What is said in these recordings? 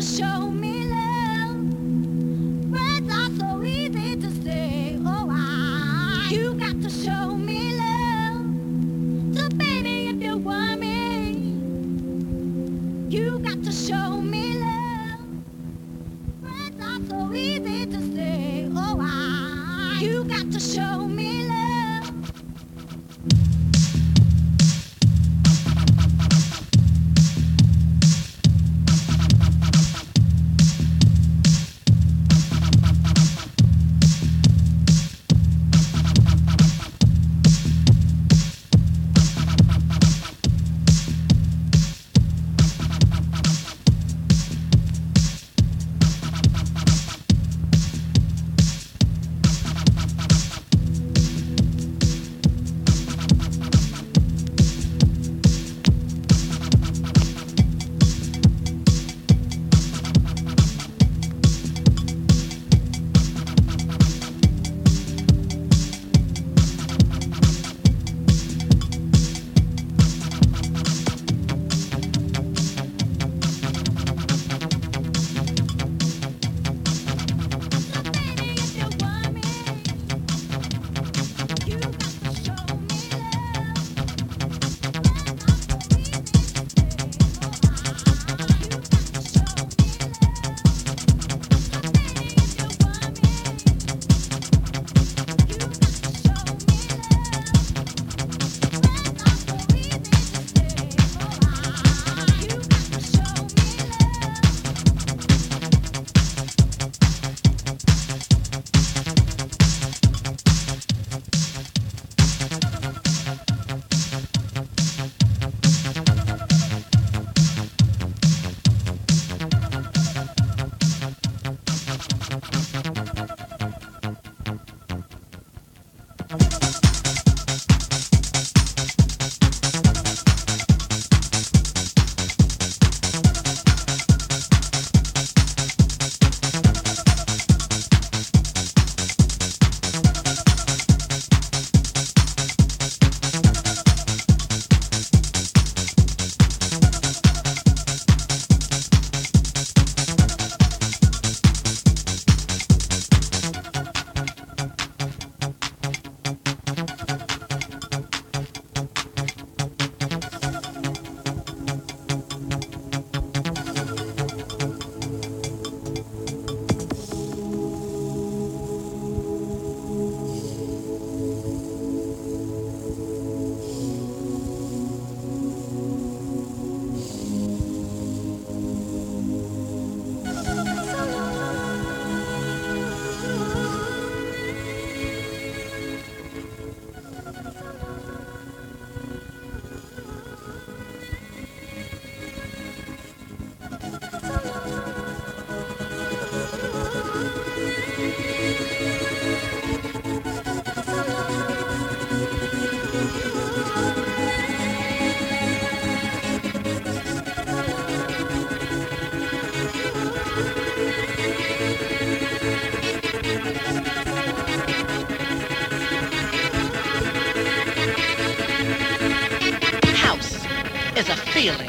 is a feeling.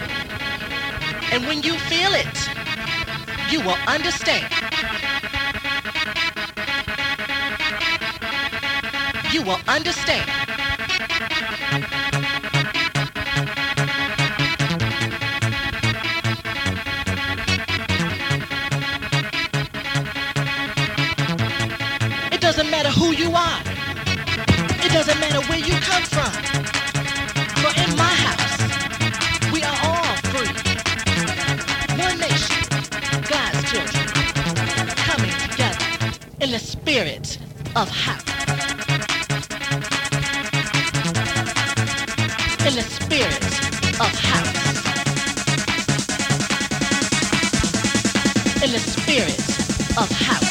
And when you feel it, you will understand. You will understand. It doesn't matter who you are. It doesn't matter where you come from. For in my house, we are all free. One nation, God's children, coming together in the spirit of house. In the spirit of house. In the spirit of house.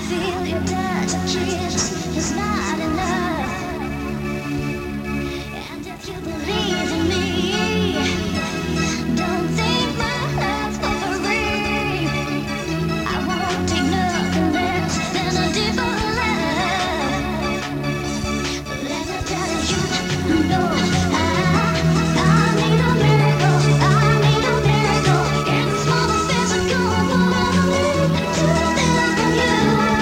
feel your touch, a kiss is not enough. And if you believe in me, don't think my love's for free. I won't take nothing less than a deeper love. Let me tell you, no, I need a miracle. I need a miracle. It's more physical, to live from you.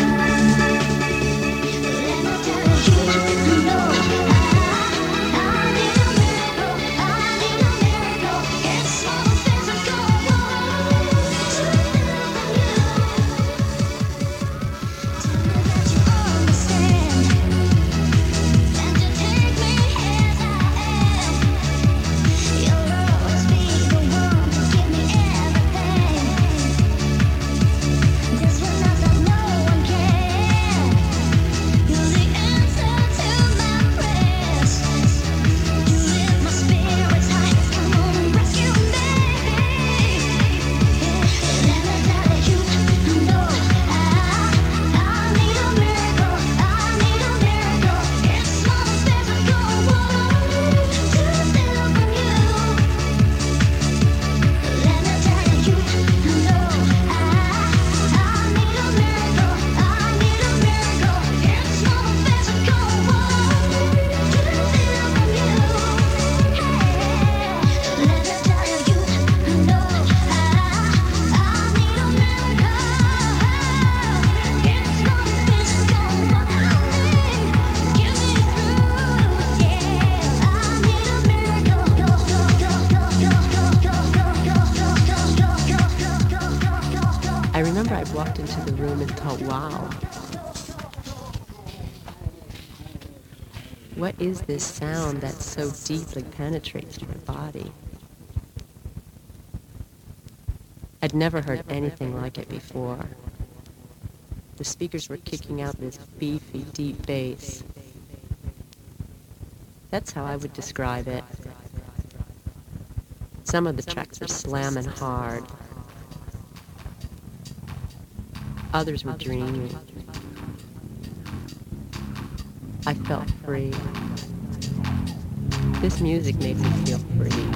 Let me tell you, no, I need a miracle. I need a miracle. It's more physical, to live from you. Tell me that you understand, and to take me as I am. You'll always be the one to give me everything. This one that no one can. You're the answer to my prayers. You lift my spirits high. Come on and rescue me. Let me tell you, no, I need a miracle. I need a miracle. It's more physical, to live from you. Let me tell you, no, I need a miracle. I need a miracle. It's more physical, to live from you. Let me tell you, no, I need a miracle. It's more physical, get me through. Yeah, I need a miracle. I remember I walked into the room and thought, wow, what is this sound that so deeply penetrates my body? I'd never heard anything like it before. The speakers were kicking out this beefy, deep bass. That's how I would describe it. Some of the tracks were slamming hard. Others were dreamy. I felt free. This music made me feel free.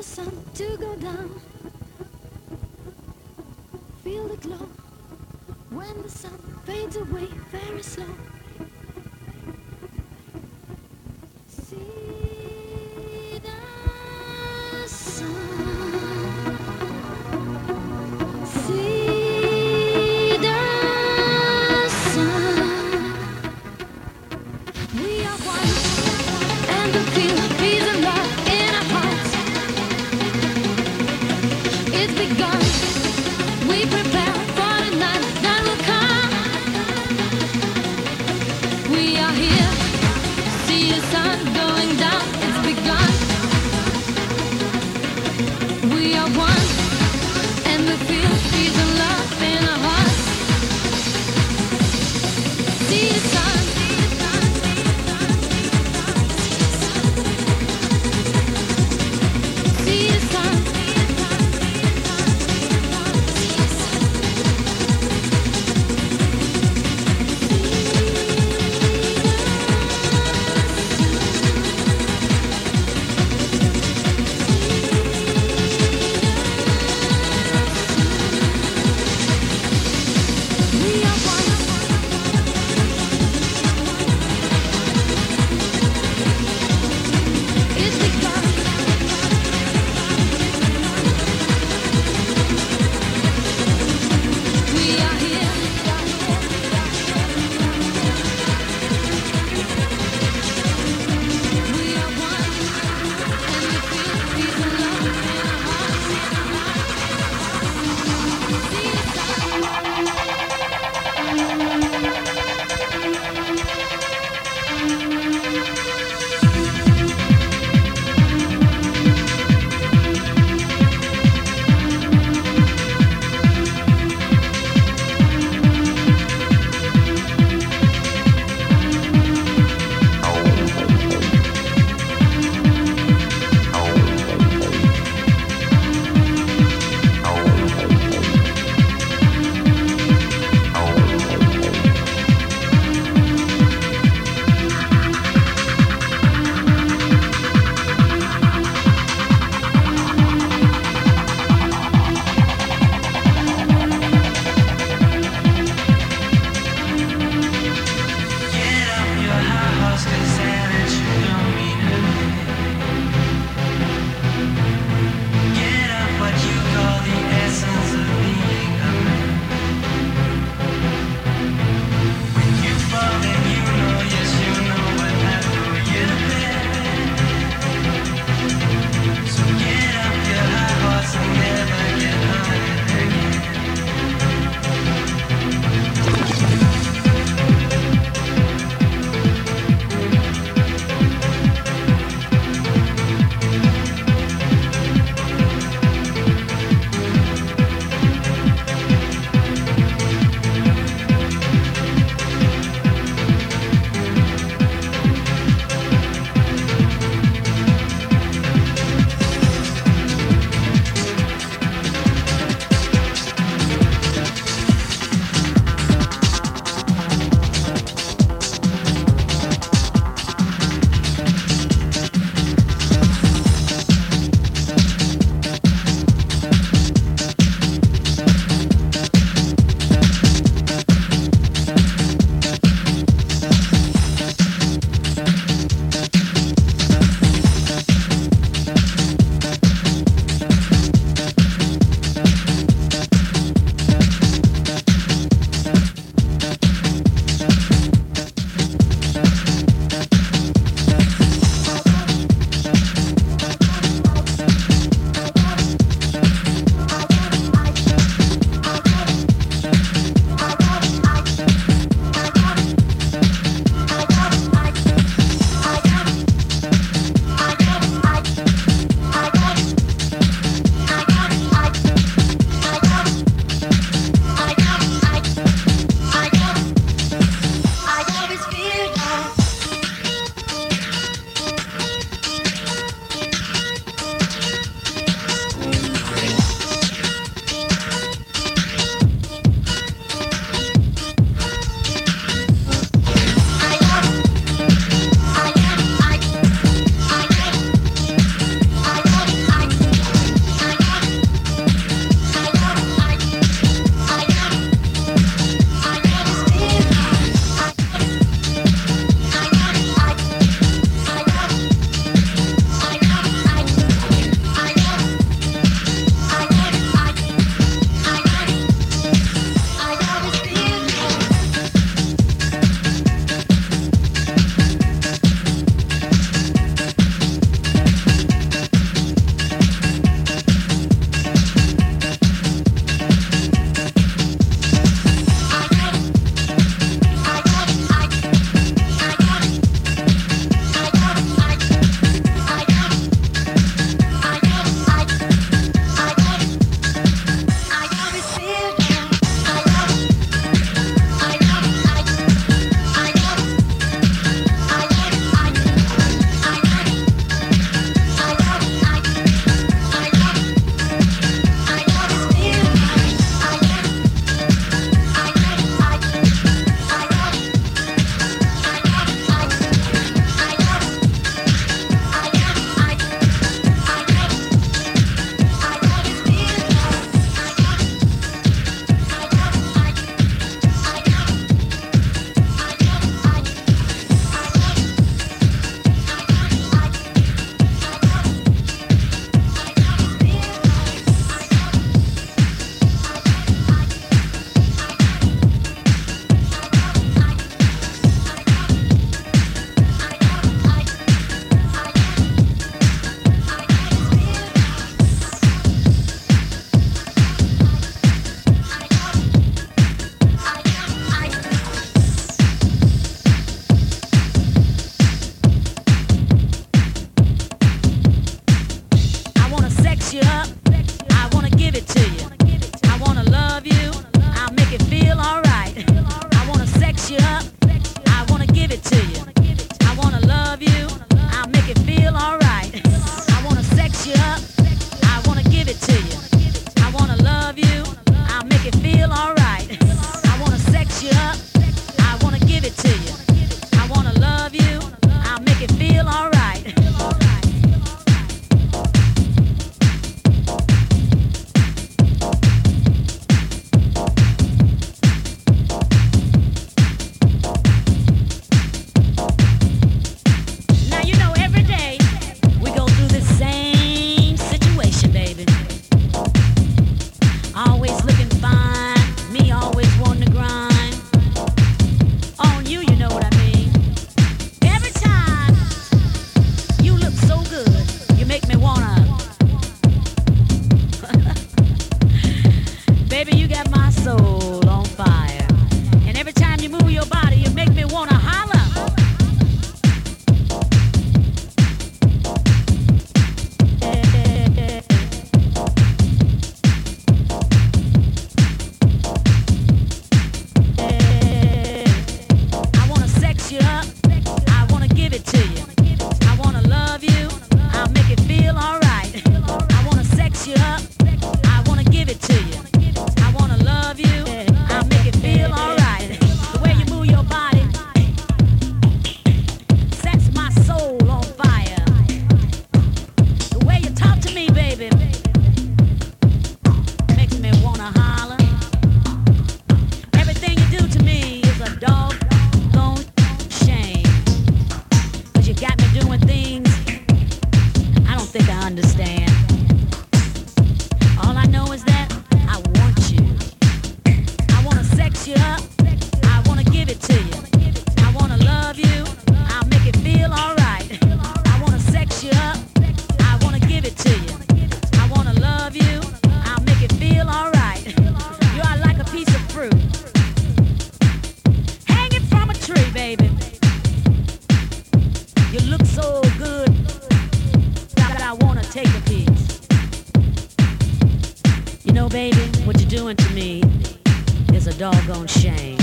sun to go down. Feel the glow when the sun fades away very slow. See the sun. See the sun. We are one, and we feel peace and love in our hearts. It's begun. We prepare for the night that will come. We are here. See the sun going down. It's begun. We are one, and we feel peace and love in our hearts. See the sun. See the sun. sex you up. I wanna give it to you. I wanna love you. I'll make it feel alright. I wanna sex you up. I wanna give it to you. I wanna love you. I'll make it feel alright. I wanna sex you up. I wanna give it to you. I wanna love you. I'll make it feel alright. I wanna sex you up. I wanna give it to you. I wanna love you. I'll make it feel alright. Now you know every day we go through the same situation, baby. Always looking fine, me always wanting to grind. On you, you know what I mean. Every time you look so good, you make me wanna. Baby, you got my soul on fire. And every time you move your body, you make me wanna holler. I wanna sex you up. I wanna give it to you. I wanna love you. I'll make it feel alright. I wanna sex you up. I wanna give it to you. I wanna love you. I'll make it feel alright. The way you move your body sets my soul on fire. The way you talk to me, baby, makes me wanna holler. Everything you do to me is a doggone shame. 'Cause you got me doing things I don't think I understand. All I know is that I want you. I wanna sex you up. I wanna give it to you. I wanna love you. I'll make it feel alright. I wanna sex you up. I wanna give it to you. I wanna love you. I'll make it feel alright. You are like a piece of fruit hanging from a tree, baby. You look so good that I wanna take a piece. You know, baby, what you're doing to me is a doggone shame.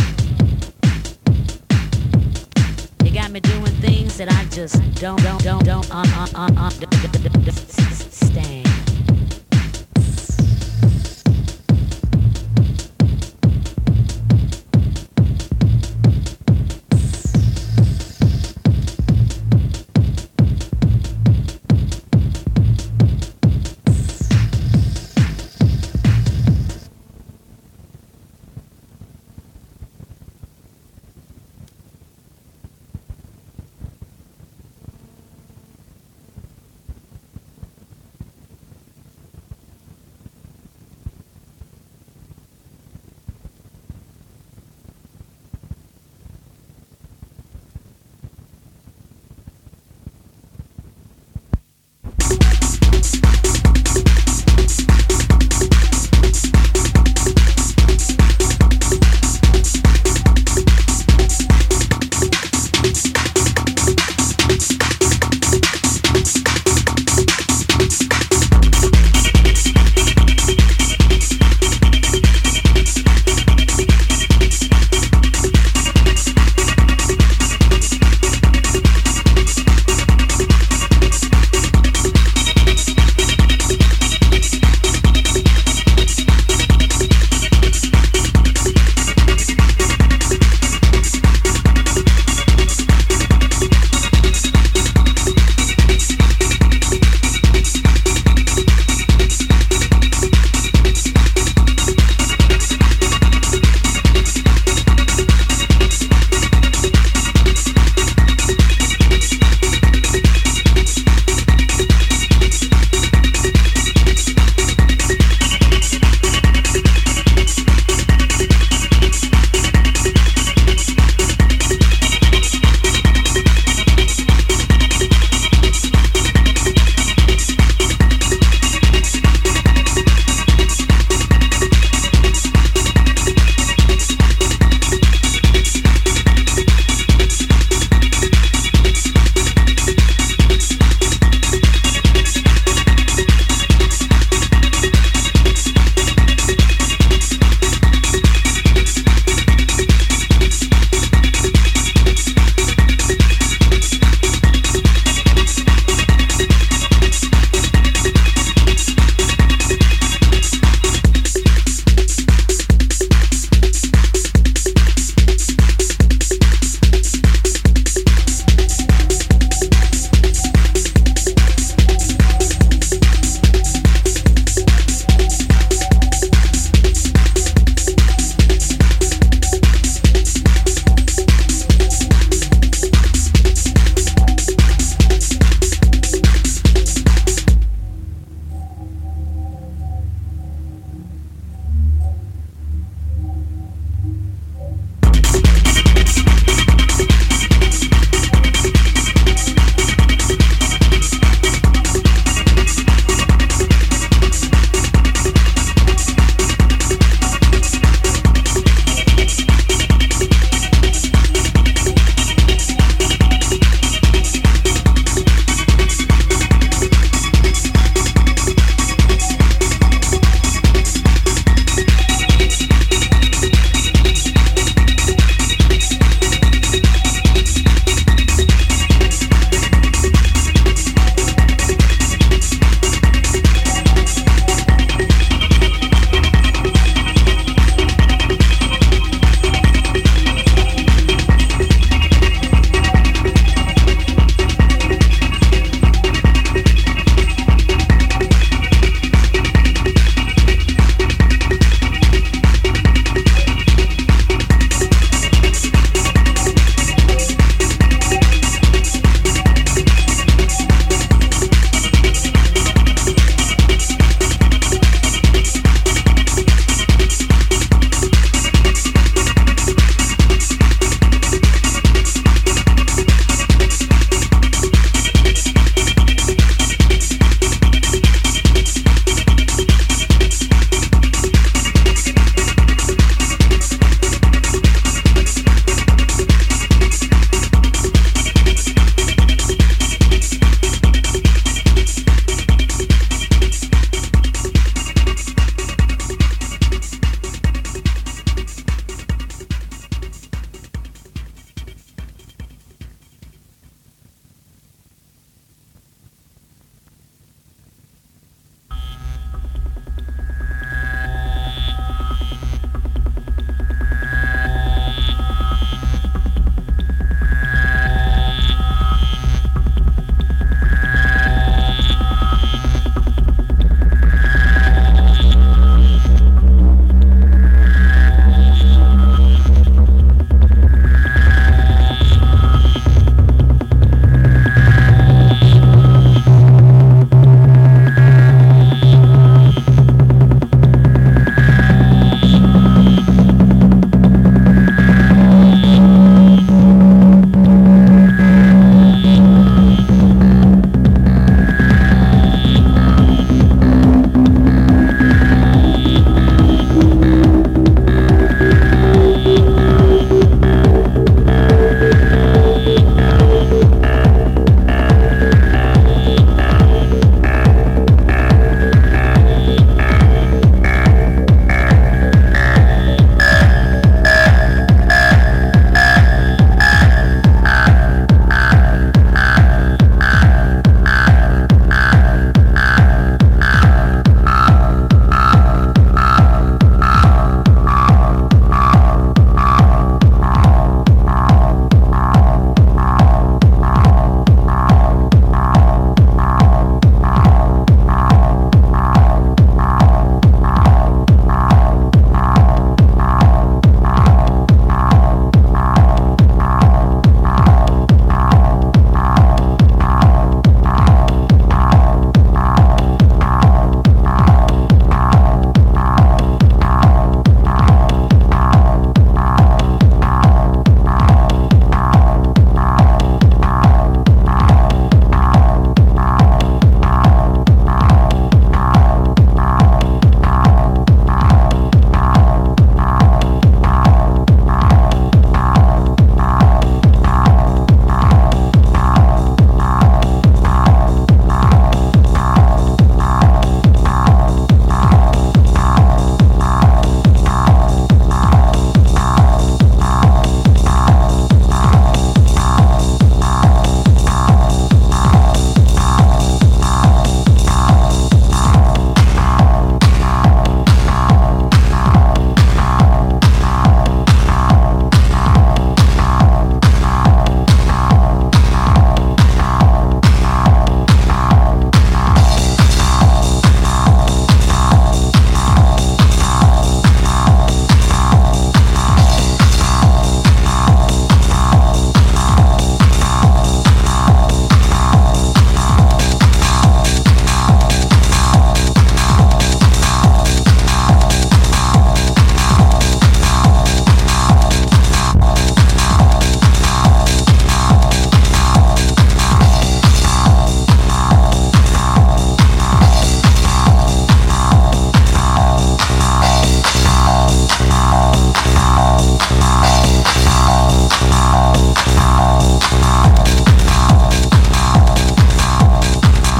You got me doing things that I just don't stand.